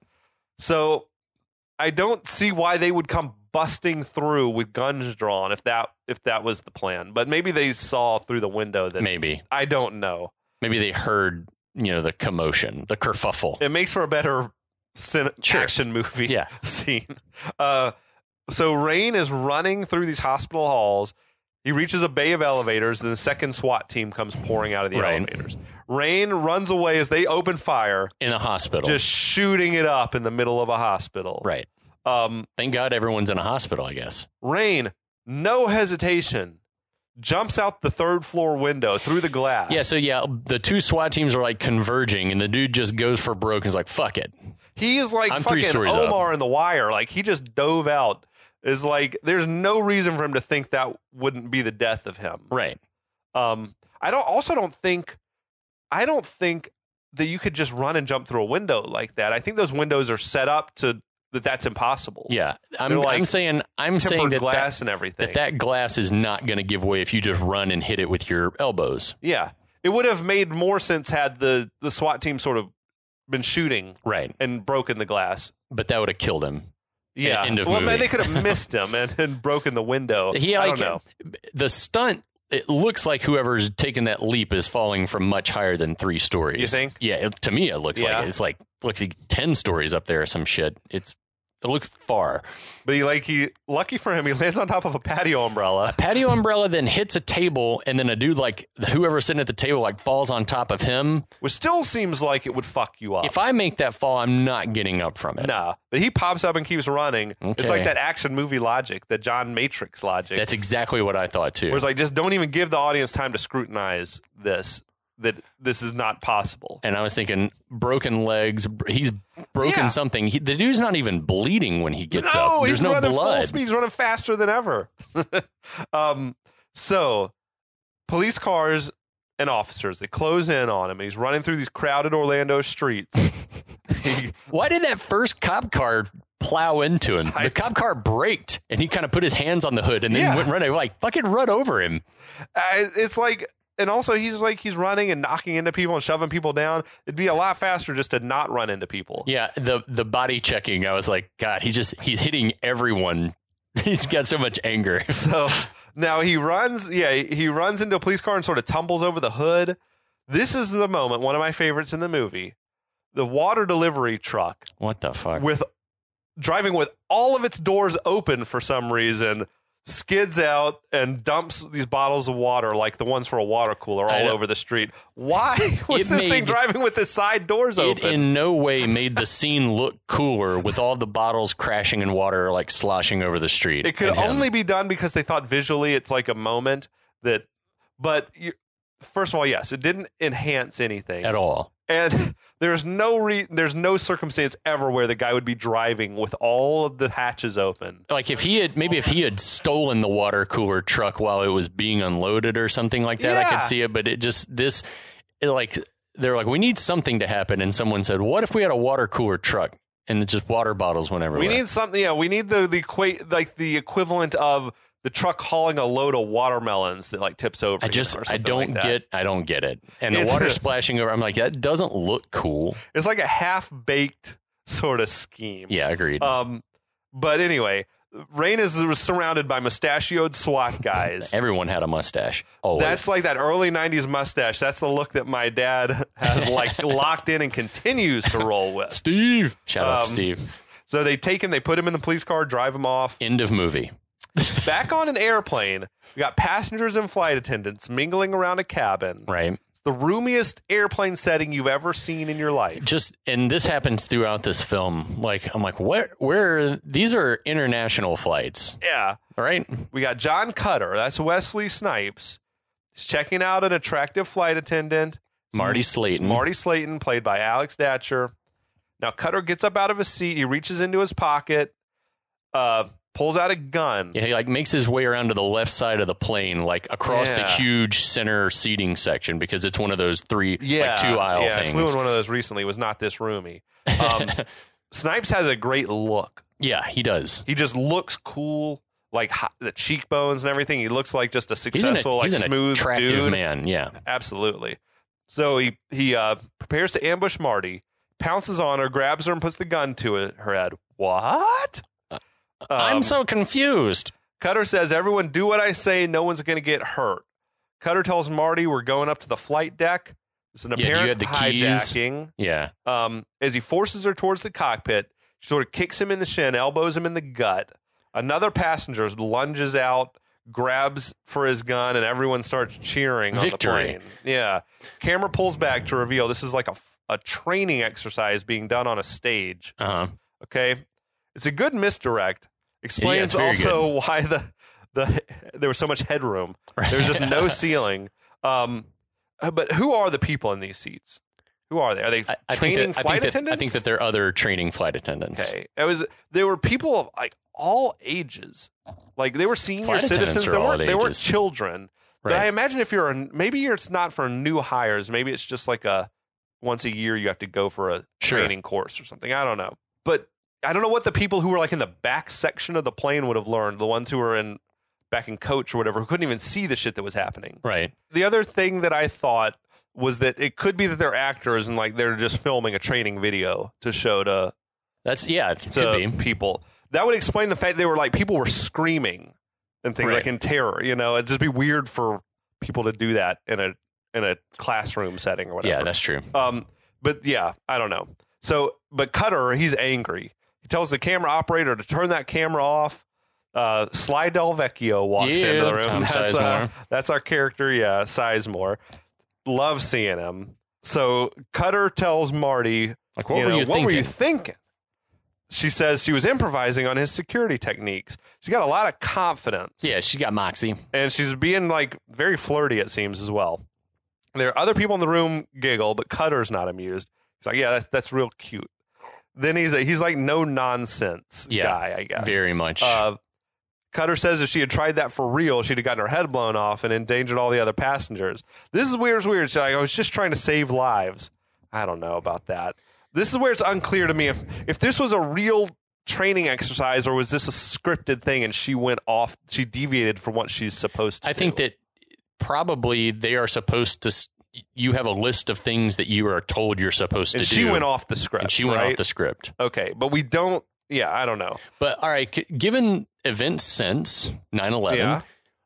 So I don't see why they would come busting through with guns drawn if that if that was the plan. But maybe they saw through the window that Maybe. I don't know. Maybe they heard, you know, the commotion, the kerfuffle. It makes for a better cin- Sure. action movie Yeah. scene. Uh, so Rain is running through these hospital halls. He reaches a bay of elevators, and the second SWAT team comes pouring out of the Right. elevators. Rain runs away as they open fire, In a hospital. just shooting it up in the middle of a hospital. right. Um, Thank God everyone's in a hospital, I guess. Rain, no hesitation, jumps out the third floor window through the glass. Yeah, so yeah, the two SWAT teams are like converging, and the dude just goes for broke and is like, fuck it. He is like I'm three fucking stories up. Omar in The Wire. Like, he just dove out. Is like, there's no reason for him to think that wouldn't be the death of him. Right. Um, I don't. Also, don't think. I don't think that you could just run and jump through a window like that. I think those windows are set up to that. That's impossible. Yeah. I'm, They're like I'm saying, I'm saying Tempered that glass that, and everything. that that glass is not going to give way if you just run and hit it with your elbows. Yeah, it would have made more sense had the the SWAT team sort of been shooting Right. and broken the glass. But that would have killed him. Yeah, End of well, movie. man, they could have missed him and, and broken the window. He I like don't know. the stunt it looks like whoever's taken that leap is falling from much higher than three stories. You think? Yeah, it, to me it looks Yeah. like it. It's like looks like ten stories up there or some shit. It's it looks far. But he like he lucky for him, he lands on top of a patio umbrella. Patio umbrella then hits a table, and then a dude like whoever's sitting at the table like falls on top of him. Which still seems like it would fuck you up. If I make that fall, I'm not getting up from it. Nah, but he pops up and keeps running. It's Okay. like that action movie logic, the John Matrix logic. That's exactly what I thought too. Where it's like, just don't even give the audience time to scrutinize this, that this is not possible. And I was thinking, broken legs. He's broken Yeah. something. He, the dude's not even bleeding when he gets no, up. There's he's no running full blood. speed. He's running faster than ever. um, so, police cars and officers, they close in on him. And he's running through these crowded Orlando streets. He- Why did that first cop car plow into him? I- The cop car braked, and he kind of put his hands on the hood and then Yeah. went running. Like, fucking run over him. Uh, it's like, and also he's like, he's running and knocking into people and shoving people down. It'd be a lot faster just to not run into people. Yeah, the the body checking, I was like, God, he just, he's hitting everyone. He's got so much anger. So now he runs, yeah, he runs into a police car and sort of tumbles over the hood. This is the moment, one of my favorites in the movie. The water delivery truck What the fuck? with driving with all of its doors open for some reason skids out and dumps these bottles of water like the ones for a water cooler I all know. over the street. Why was It this thing made- driving with the side doors It open? in no way made the scene look cooler with all the bottles crashing in water, like sloshing over the street. It could and him. only be done because they thought visually it's like a moment that, but you, first of all, yes, it didn't enhance anything at all. And there's no re- there's no circumstance ever where the guy would be driving with all of the hatches open. Like if he had, maybe if he had stolen the water cooler truck while it was being unloaded or something like that, I Yeah. could see it. But it just, this, it like, they're like, we need something to happen. And someone said, what if we had a water cooler truck and it just water bottles went everywhere? We need something. Yeah, we need the the equa- like the equivalent of the truck hauling a load of watermelons that like tips over. I you just, know, or I something don't like that. get, I don't get it. And the It's water a- splashing over, I'm like, that doesn't look cool. It's like a half baked sort of scheme. Yeah, agreed. Um, but anyway, Rain is surrounded by mustachioed SWAT guys. Everyone had a mustache. Always. That's like that early nineties mustache. That's the look that my dad has like locked in and continues to roll with. Steve. Shout out to Um, Steve. So they take him, they put him in the police car, drive him off. End of movie. Back on an airplane, we got passengers and flight attendants mingling around a cabin. Right. It's the roomiest airplane setting you've ever seen in your life. Just, and this happens throughout this film. Like, I'm like, where, where, these are international flights, Yeah. right? We got John Cutter. That's Wesley Snipes. He's checking out an attractive flight attendant. Marty Slayton. Marty Slayton, played by Alex Datcher. Now, Cutter gets up out of his seat. He reaches into his pocket, uh, pulls out a gun. Yeah, he like makes his way around to the left side of the plane, like across the Yeah. huge center seating section, because it's one of those three, Yeah, like two aisle yeah, I flew things. in one of those recently. It was not this roomy. Um, Snipes has a great look. Yeah, he does. He just looks cool, like hot, the cheekbones and everything. He looks like just a He's an, successful, like he's an smooth attractive dude. man. Yeah. Absolutely. So he he uh, prepares to ambush Marty, pounces on her, grabs her, and puts the gun to it, her head. What? I'm Um, so confused. Cutter says, "Everyone, do what I say. No one's going to get hurt." Cutter tells Marty, "We're going up to the flight deck." It's an Yeah, do you apparent have the keys? hijacking. Yeah. Um, as he forces her towards the cockpit, she sort of kicks him in the shin, elbows him in the gut. Another passenger lunges out, grabs for his gun, and everyone starts cheering Victory. on the plane. Yeah. Camera pulls back to reveal this is like a, a training exercise being done on a stage. Uh huh. Okay. It's a good misdirect. Explains very also why the the there was so much headroom. There was just no ceiling. Um, but who are the people in these seats? Who are they? Are they I, I think training that, I flight think that, attendants? I think that there are other training flight attendants. Okay. It was there were people of like all ages. Like they were senior Flight attendants citizens. are They all weren't they weren't ages. children. But Right. I imagine if you're a, maybe it's not for new hires. Maybe it's just like a once a year you have to go for a Sure. training course or something. I don't know. But I don't know what the people who were like in the back section of the plane would have learned. The ones who were in back in coach or whatever, who couldn't even see the shit that was happening. Right. The other thing that I thought was that it could be that they're actors and like they're just filming a training video to show to That's, yeah, it to could be. people. That would explain the fact they were like people were screaming and things Right. like in terror. You know, it'd just be weird for people to do that in a in a classroom setting or whatever. Yeah, that's true. Um, but yeah, I don't know. So, but Cutter, he's angry. He tells the camera operator to turn that camera off. Uh, Sly Del Vecchio walks Yeah, into the room. Tom That's, uh, Sizemore. that's our character, yeah, Sizemore. Love seeing him. So Cutter tells Marty, Like, what you were know, you what thinking? were you thinking? She says she was improvising on his security techniques. She's got a lot of confidence. Yeah, she got moxie. And she's being like very flirty, it seems, as well. There are other people in the room giggle, but Cutter's not amused. He's like, yeah, that's that's real cute. Then he's a, he's like no nonsense Yeah, guy, I guess. Very much. Uh, Cutter says if she had tried that for real, she'd have gotten her head blown off and endangered all the other passengers. This is weird. It's weird. She's like, I was just trying to save lives. I don't know about that. This is where it's unclear to me if if this was a real training exercise or was this a scripted thing and she went off, she deviated from what she's supposed to I do. think that probably they are supposed to. s- You have a list of things that you are told you're supposed and to she do. went off the script. and she went right? off the script. Okay, but we don't. Yeah, I don't know. But all right, c- given events since nine eleven, Yeah.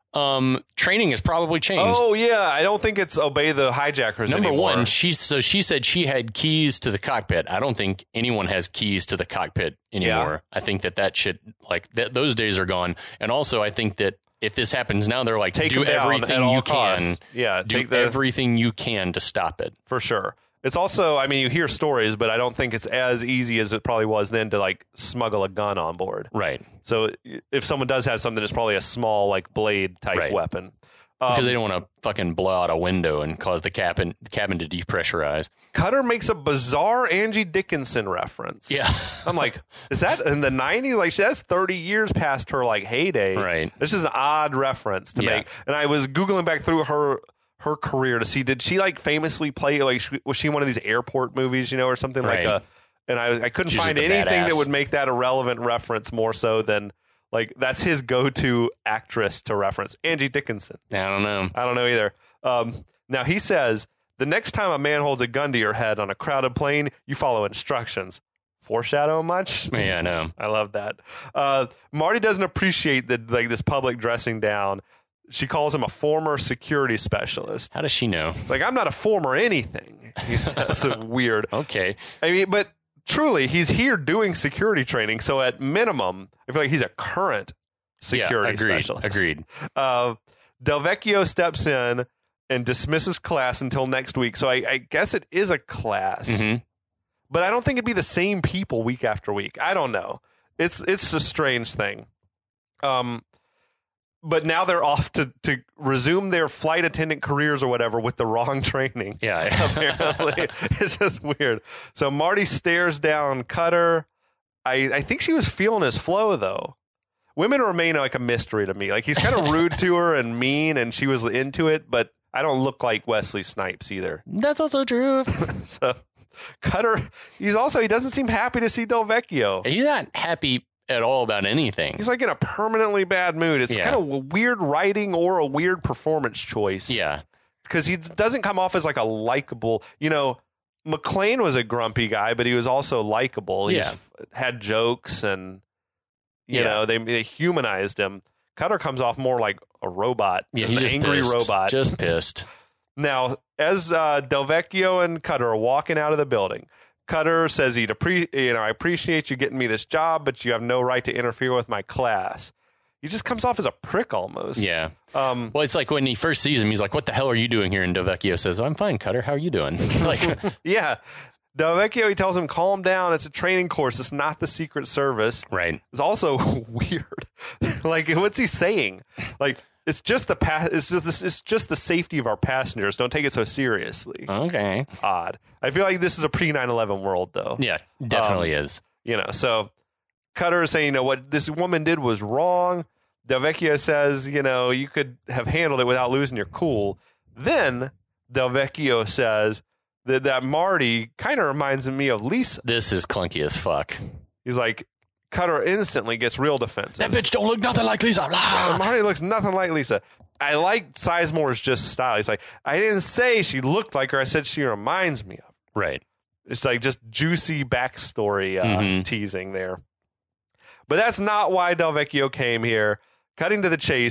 um, training has probably changed. Oh yeah, I don't think it's obey the hijackers Number anymore. one, she so she said she had keys to the cockpit. I don't think anyone has keys to the cockpit anymore. I think that that should like th- those days are gone. And also, I think that if this happens now, they're like Take do them down everything at all you can. costs. Yeah, do take the- everything you can to stop it. for sure. It's also, I mean, you hear stories, but I don't think it's as easy as it probably was then to like smuggle a gun on board. Right. So if someone does have something, it's probably a small like blade type Right. weapon. Because Um, they don't want to fucking blow out a window and cause the cabin cabin to depressurize. Cutter makes a bizarre Angie Dickinson reference. Yeah. I'm like, is that in the nineties? Like, that's thirty years past her like heyday. Right. This is an odd reference to Yeah. make. And I was googling back through her her career to see, did she like famously play like sh- was she in one of these airport movies, you know, or something Right. like a? And I I couldn't She's find just a anything that badass. would make that a relevant reference more so than like that's his go to actress to reference Angie Dickinson. I don't know. I don't know either. Um, now he says the next time a man holds a gun to your head on a crowded plane, you follow instructions. Foreshadow much? Yeah, I know. I love that. Uh, Marty doesn't appreciate the like this public dressing down. She calls him a former security specialist. How does she know? It's like I'm not a former anything. He says it's weird. Okay. I mean, but truly, he's here doing security training. So at minimum, I feel like he's a current security yeah, agreed, specialist. Agreed. Uh, Del Vecchio steps in and dismisses class until next week. So I, I guess it is a class, Mhm. but I don't think it'd be the same people week after week. I don't know. It's it's a strange thing. Um, but now they're off to to resume their flight attendant careers or whatever with the wrong training. Yeah. Apparently, it's just weird. So Marty stares down Cutter. I I think she was feeling his flow though. Women remain like a mystery to me. Like he's kind of rude to her and mean, and she was into it, but I don't look like Wesley Snipes either. That's also true. So Cutter, he's also he doesn't seem happy to see Del Vecchio. He's not happy at all about anything. He's like in a permanently bad mood. It's Yeah. kind of a weird writing or a weird performance choice. Yeah. Because he doesn't come off as like a likable, you know, McClane was a grumpy guy, but he was also likable. He Yeah. was, had jokes and, you Yeah. know, they, they humanized him. Cutter comes off more like a robot. Yeah, just he's an just angry pissed. robot. Just pissed. Now, as uh, Del Vecchio and Cutter are walking out of the building, Cutter says he'd appre- you know, I appreciate you getting me this job, but you have no right to interfere with my class. He just comes off as a prick almost. Yeah. Um, Well, it's like when he first sees him, he's like, "What the hell are you doing here?" And Del Vecchio says, "I'm fine, Cutter. How are you doing?" Like, yeah. Del Vecchio, he tells him, calm down. It's a training course. It's not the Secret Service. right. It's also weird. Like, what's he saying? Like, it's just the pa- it's just, it's just the safety of our passengers. Don't take it so seriously. Okay. Odd. I feel like this is a pre nine eleven world, though. Yeah, definitely Um, is. You know, so Cutter is saying, you know, what this woman did was wrong. Del Vecchio says, you know, you could have handled it without losing your cool. Then Del Vecchio says that, that Marty kind of reminds me of Lisa. This is clunky as fuck. He's like, Cutter instantly gets real defensive. That bitch don't look nothing like Lisa. Uh, Blah. Marty looks nothing like Lisa. I like Sizemore's just style. He's like, I didn't say she looked like her. I said she reminds me of. Right. It's like just juicy backstory uh, Mhm. teasing there. But that's not why Del Vecchio came here. Cutting to the chase,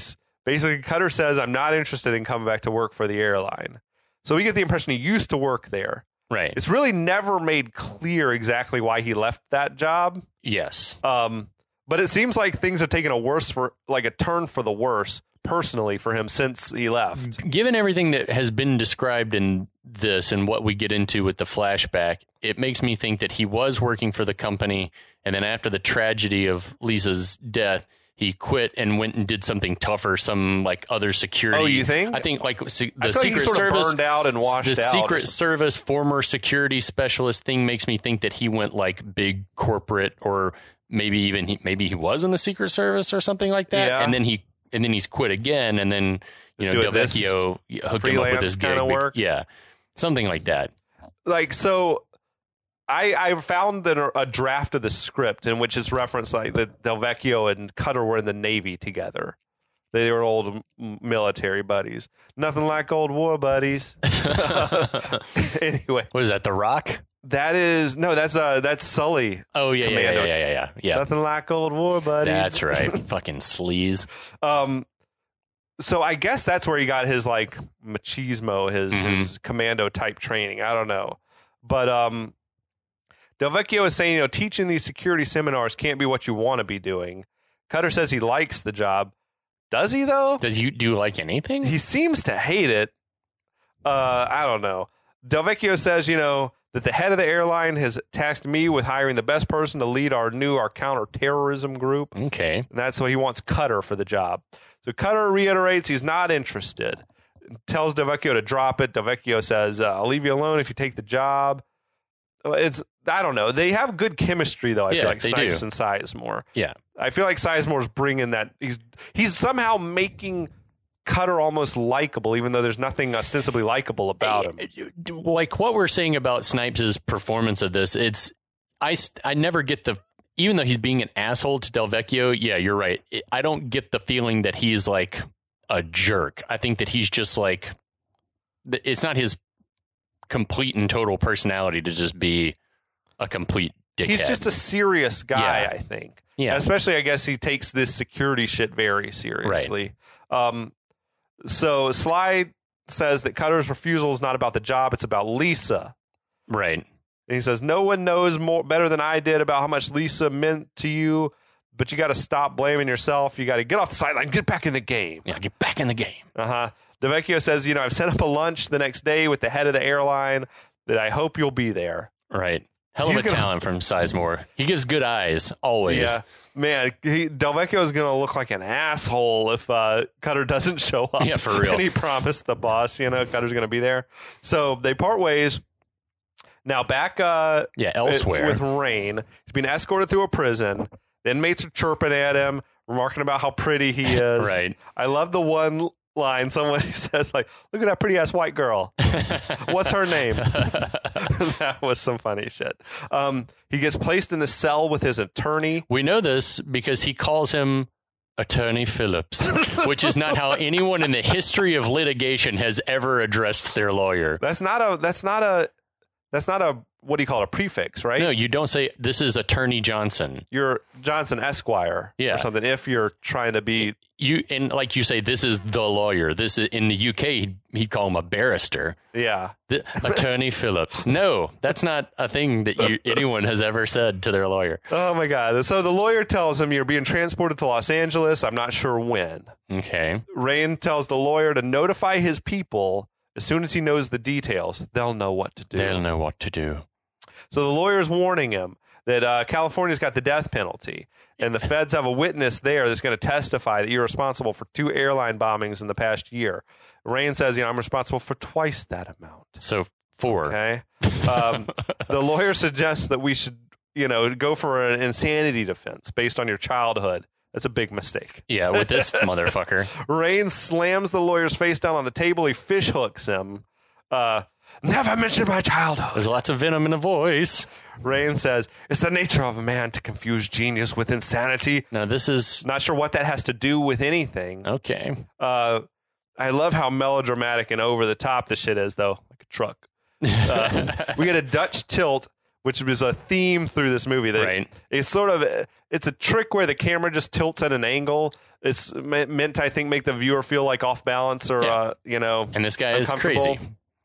Basically, Cutter says, I'm not interested in coming back to work for the airline. So we get the impression he used to work there. Right. It's really never made clear exactly why he left that job. Yes. Um, but it seems like things have taken a worse for like a turn for the worse personally for him since he left. Given everything that has been described in this and what we get into with the flashback, it makes me think that he was working for the company. And then after the tragedy of Lisa's death, he quit and went and did something tougher, some like other security. Oh, you think? I think like se- the I feel Secret like he sort Service of burned out and washed the out. Secret Service former security specialist thing makes me think that he went like big corporate, or maybe even he, maybe he was in the Secret Service or something like that. Yeah. And then he and then he's quit again, and then you Just know doing this Delvecchio hooked him up with this kinda gig. work? Yeah, something like that. Like, so I, I found that a draft of the script in which it's referenced like that Delvecchio and Cutter were in the Navy together. They were old m- military buddies. Nothing like old war buddies. Anyway, What is that? The Rock? that is no, that's uh, that's Sully. Oh yeah, yeah, yeah, Commando. yeah, yeah, yeah. yeah. Nothing like old war buddies. That's right. Fucking sleaze. Um, so I guess that's where he got his like machismo, his, Mhm. his commando type training. I don't know, but um, Delvecchio is saying, you know, teaching these security seminars can't be what you want to be doing. Cutter says he likes the job. Does he though? Does you do you like anything? He seems to hate it. Uh, I don't know. Delvecchio says, you know, that the head of the airline has tasked me with hiring the best person to lead our new our counterterrorism group. Okay. And that's why he wants Cutter for the job. So Cutter reiterates he's not interested. Tells Delvecchio to drop it. Delvecchio says, uh, I'll leave you alone if you take the job. It's I don't know. They have good chemistry, though, I Yeah, feel like they Snipes do. and Sizemore. Yeah. I feel like Sizemore's bringing that. He's he's somehow making Cutter almost likable, even though there's nothing ostensibly likable about him. Like what we're saying about Snipes' performance of this, it's I, st- I never get the, even though he's being an asshole to Delvecchio, yeah, you're right. I don't get the feeling that he's like a jerk. I think that he's just like, it's not his complete and total personality to just be a complete dickhead. He's just a serious guy, Yeah. I think. Yeah. Especially, I guess, he takes this security shit very seriously. Um, so Sly says that Cutter's refusal is not about the job, it's about Lisa. Right. And he says, no one knows more better than I did about how much Lisa meant to you, but you got to stop blaming yourself. You got to get off the sideline, get back in the game. Yeah, get back in the game. Uh-huh. Delvecchio says, you know, I've set up a lunch the next day with the head of the airline that I hope you'll be there. Right. Hell He's of a gonna- talent from Sizemore. He gives good eyes, always. Yeah. Man, he, Delvecchio is going to look like an asshole if uh, Cutter doesn't show up. Yeah, for real. And he promised the boss, you know, Cutter's going to be there. So they part ways. Now back uh, Yeah, elsewhere. with Rain. He's being escorted through a prison. The inmates are chirping at him, remarking about how pretty he is. Right. I love the one line somebody says, like, look at that pretty ass white girl. What's her name? That was some funny shit. Um, he gets placed in the cell with his attorney. We know this because he calls him Attorney Phillips, which is not how anyone in the history of litigation has ever addressed their lawyer. That's not a that's not a that's not a what do you call it, a prefix, right? No, you don't say this is Attorney Johnson. You're Johnson Esquire Yeah. or something if you're trying to be You and like you say, this is the lawyer. This is in the U K. He'd, he'd call him a barrister. yeah. The, Attorney Phillips. No, that's not a thing that you anyone has ever said to their lawyer. Oh my God. So the lawyer tells him you're being transported to Los Angeles. I'm not sure when. Okay. Rain tells the lawyer to notify his people as soon as he knows the details. They'll know what to do. They'll know what to do. So the lawyer's warning him that uh, California's got the death penalty, and the feds have a witness there that's going to testify that you're responsible for two airline bombings in the past year. Rain says, you know, I'm responsible for twice that amount. So four. Okay. Um, the lawyer suggests that we should, you know, go for an insanity defense based on your childhood. That's a big mistake. Yeah, with this motherfucker. Rain slams the lawyer's face down on the table. He fish hooks him. Uh, Never mention my childhood. There's lots of venom in the voice. Rain says, it's the nature of a man to confuse genius with insanity. Now, this is Not sure what that has to do with anything. okay. Uh, I love how melodramatic and over the top this shit is, though. Like a truck. Uh, we get a Dutch tilt, which is a theme through this movie. That Right. It's sort of, it's a trick where the camera just tilts at an angle It's meant to, I think, make the viewer feel like off balance or, yeah. uh, you know. And this guy is crazy.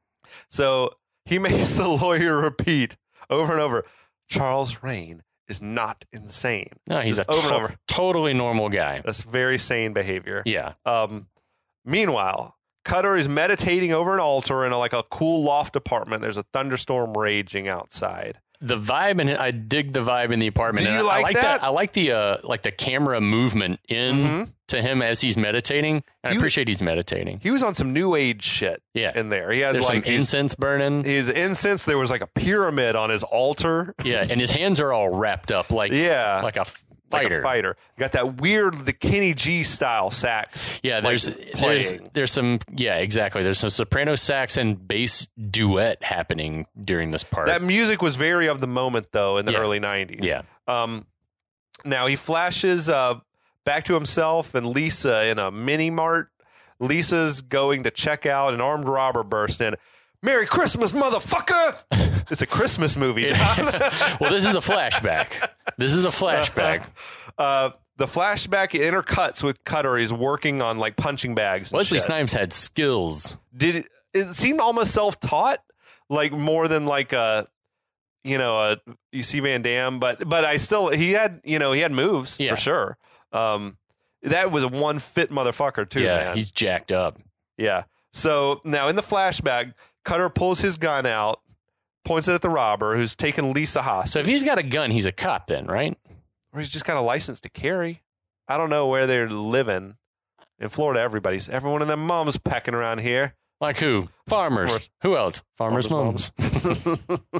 So he makes the lawyer repeat over and over, Charles Rain is not insane. No, he's Just a over to- and over. totally normal guy. That's very sane behavior. Yeah. Um. Meanwhile, Cutter is meditating over an altar in a, like a cool loft apartment. There's a thunderstorm raging outside. The vibe, and I dig the vibe in the apartment. Do you and like I like that? I like the uh, like the camera movement in Mm-hmm. to him as he's meditating. And I He- appreciate he's meditating. He was on some new age shit. Yeah. In there, he had There's like some his, incense burning. his incense. There was like a pyramid on his altar. Yeah, and his hands are all wrapped up like Yeah. like a Like fighter. a fighter. Got that weird, the Kenny G style sax. Yeah, there's like, there's playing. there's some yeah exactly. There's some soprano sax and bass duet happening during this part. That music was very of the moment, though, in the Yeah. early nineties. Yeah. Um, now he flashes uh, back to himself and Lisa in a mini mart. Lisa's going to check out. An armed robber burst in. Merry Christmas, motherfucker! It's a Christmas movie, John. Well, this is a flashback. This is a flashback. uh, the flashback intercuts with Cutter. He's working on like punching bags. And Wesley shit. Snipes had skills. Did it, it seemed almost self-taught, like more than like a, you know, a you see Van Damme, but but I still he had you know he had moves Yeah. for sure. Um, that was a one fit motherfucker too. Yeah, man. he's jacked up. Yeah. So now in the flashback, Cutter pulls his gun out, points it at the robber who's taken Lisa hostage. So if he's got a gun, he's a cop then, right? Or he's just got a license to carry. I don't know where they're living. In Florida, everybody's everyone and their mom's pecking around here. Like who? Farmers. Farmers. Who else? Farmers' Farmers' moms.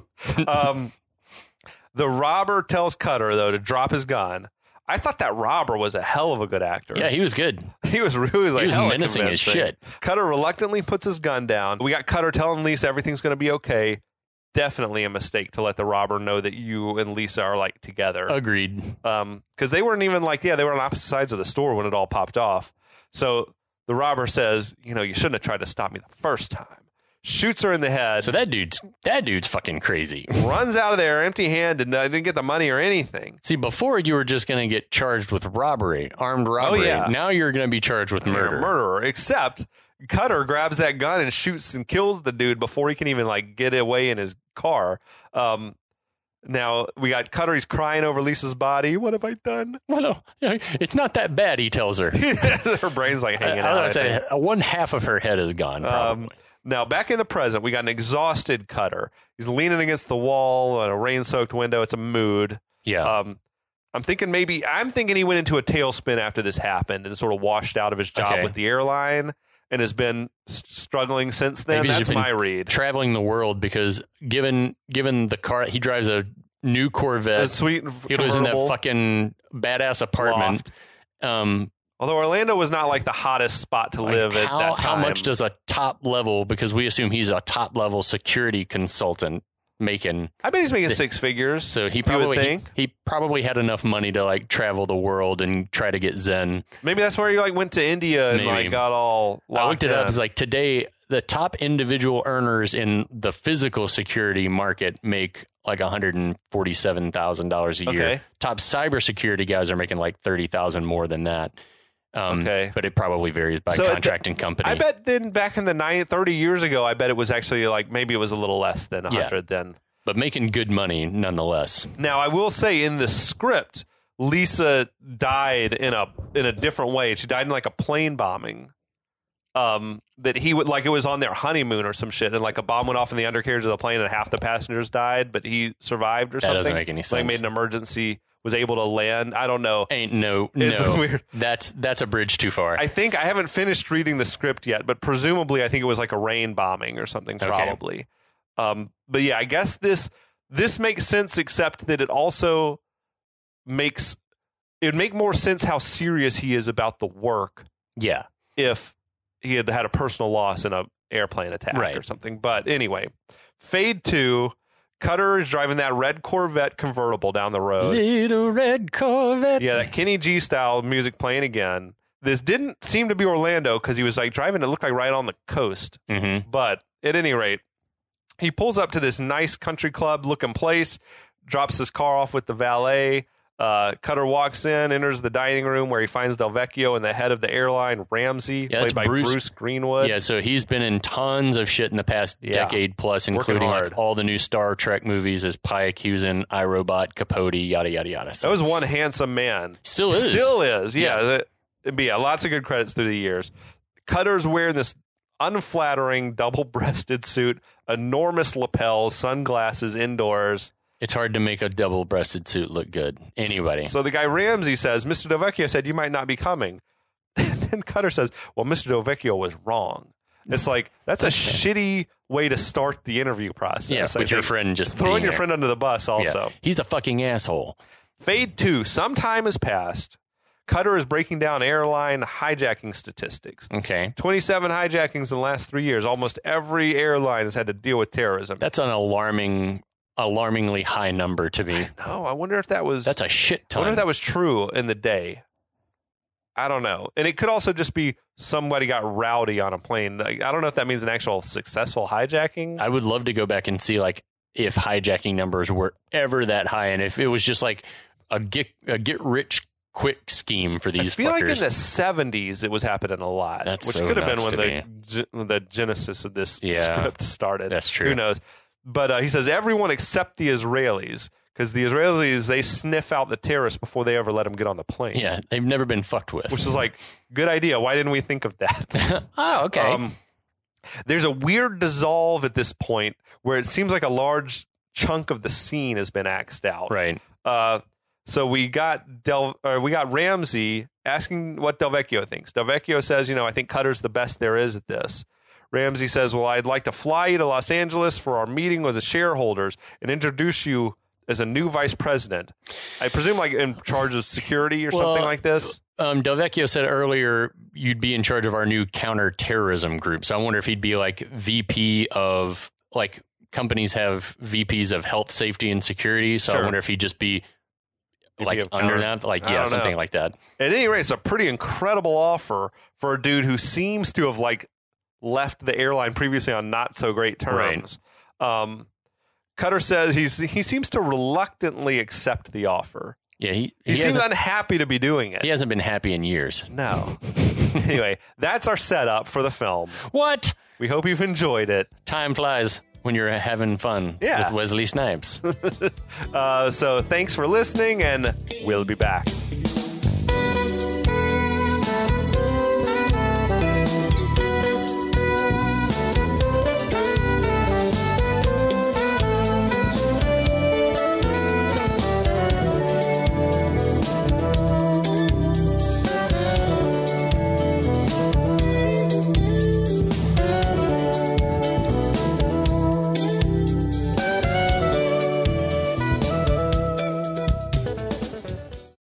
um, the robber tells Cutter though to drop his gun. I thought that robber was a hell of a good actor. Yeah, he was good. he was really like He was hella menacing as convincing. shit. Cutter reluctantly puts his gun down. We got Cutter telling Lisa everything's going to be okay. Definitely a mistake to let the robber know that you and Lisa are like together. Agreed. Um, because they weren't even like, yeah, they were on opposite sides of the store when it all popped off. So the robber says, you know, you shouldn't have tried to stop me the first time. Shoots her in the head. So that dude's that dude's fucking crazy. Runs out of there empty-handed. I didn't get the money or anything. See, before you were just going to get charged with robbery, armed robbery. yeah. Now you're going to be charged with You're murder. a murderer. Except Cutter grabs that gun and shoots and kills the dude before he can even like get away in his car. Um, now we got Cutter. He's crying over Lisa's body. What have I done? Well, no, it's not that bad. He tells her. Her brain's like hanging I, out. I I say think. one half of her head is gone. Probably. Um, now, back in the present, we got an exhausted Cutter. He's leaning against the wall on a rain-soaked window. It's a mood. yeah. Um, I'm thinking maybe I'm thinking he went into a tailspin after this happened and sort of washed out of his job Okay. with the airline and has been s- struggling since then. Maybe he's That's been my read. Traveling the world because given given the car, he drives a new Corvette. A sweet He lives in that convertible fucking badass apartment. loft. Um, Although Orlando was not like the hottest spot to like live at how, that time. how much does a top level? Because we assume he's a top level security consultant making. I bet he's making six figures. So he you would probably he, think. he probably had enough money to like travel the world and try to get Zen. Maybe that's where he like went to India and Maybe. like got all. I looked it locked up. in. It's like today the top individual earners in the physical security market make like one hundred forty-seven thousand dollars a year. Okay. Top cybersecurity guys are making like thirty thousand more than that. Um, Okay. But it probably varies by So it- contracting company. I bet then back in the nine, thirty years ago, I bet it was actually like maybe it was a little less than one hundred then. But making good money nonetheless. Now, I will say in the script, Lisa died in a in a different way. She died in like a plane bombing. Um, that he would like it was on their honeymoon or some shit, and like a bomb went off in the undercarriage of the plane, and half the passengers died, but he survived or That something. doesn't make any Like sense. made an emergency, was able to land. I don't know. Ain't no It's no. weird. That's that's a bridge too far. I think I haven't finished reading the script yet, but presumably I think it was like a rain bombing or something, Okay. probably. Um, but yeah, I guess this this makes sense, except that it also makes it would make more sense how serious he is about the work yeah. if he had had a personal loss in a airplane attack Right. or something. But anyway, fade two. Cutter is driving that red Corvette convertible down the road. Little red Corvette. Yeah, that Kenny G style music playing again. This didn't seem to be Orlando because he was like driving, it looked like right on the coast. Mm-hmm. But at any rate, he pulls up to this nice country club looking place, drops his car off with the valet. Uh, Cutter walks in, enters the dining room where he finds Del Vecchio and the head of the airline, Ramsey, Yeah, played by Bruce, Bruce Greenwood. Yeah, so he's been in tons of shit in the past Yeah. decade plus, including hard. like all the new Star Trek movies as Pike, Hughson, iRobot, Capote, yada yada yada. So That was one handsome man. Still He is. Still is. Yeah. Yeah. The- but yeah, lots of good credits through the years. Cutter's wearing this unflattering double-breasted suit, enormous lapels, sunglasses indoors. it's hard to make a double-breasted suit look good. Anybody. So the guy Ramsey says, Mister Del Vecchio said you might not be coming. And then Cutter says, well, Mister Del Vecchio was wrong. It's like, that's a shitty way to start the interview process. yeah, I with your think. friend just Throwing being your there. friend under the bus also. Yeah. He's a fucking asshole. Fade two, some time has passed. Cutter is breaking down airline hijacking statistics. Okay. twenty-seven hijackings in the last three years. Almost every airline has had to deal with terrorism. That's an alarming, alarmingly high number to me. no, I wonder if that was That's a shit I wonder ton. if that was true in the day. I don't know. And it could also just be somebody got rowdy on a plane. Like, I don't know if that means an actual successful hijacking. I would love to go back and see like if hijacking numbers were ever that high, and if it was just like a get a get rich quick scheme for I these. feel like in fuckers. the seventies it was happening a lot, That's which so could have been nuts when to the ge- the genesis of this Yeah. script started. That's true. Who knows? But uh, he says everyone except the Israelis, because the Israelis, they sniff out the terrorists before they ever let them get on the plane. Yeah, they've never been fucked with. Which is like, good idea. Why didn't we think of that? oh, okay. Um, there's a weird dissolve at this point where it seems like a large chunk of the scene has been axed out. right. Uh, so we got Del, or we got Ramsey asking what Del Vecchio thinks. Del Vecchio says, you know, I think Cutter's the best there is at this. Ramsey says, well, I'd like to fly you to Los Angeles for our meeting with the shareholders and introduce you as a new vice president. I presume like in charge of security or Well, something like this. Um, Del Vecchio said earlier you'd be in charge of our new counterterrorism group. So I wonder if he'd be like V P of, like companies have V Ps of health, safety, and security. So Sure. I wonder if he'd just be V P like of under counter- that, like I yeah, don't something know. like that. At any rate, it's a pretty incredible offer for a dude who seems to have like left the airline previously on not so great terms. Um, Cutter says he's he seems to reluctantly accept the offer. Yeah, he He, he, seems hasn't, unhappy to be doing it. he hasn't been happy in years. No. Anyway, that's our setup for the film. What? We hope you've enjoyed it. Time flies when you're having fun Yeah. with Wesley Snipes. Uh, so thanks for listening, and we'll be back.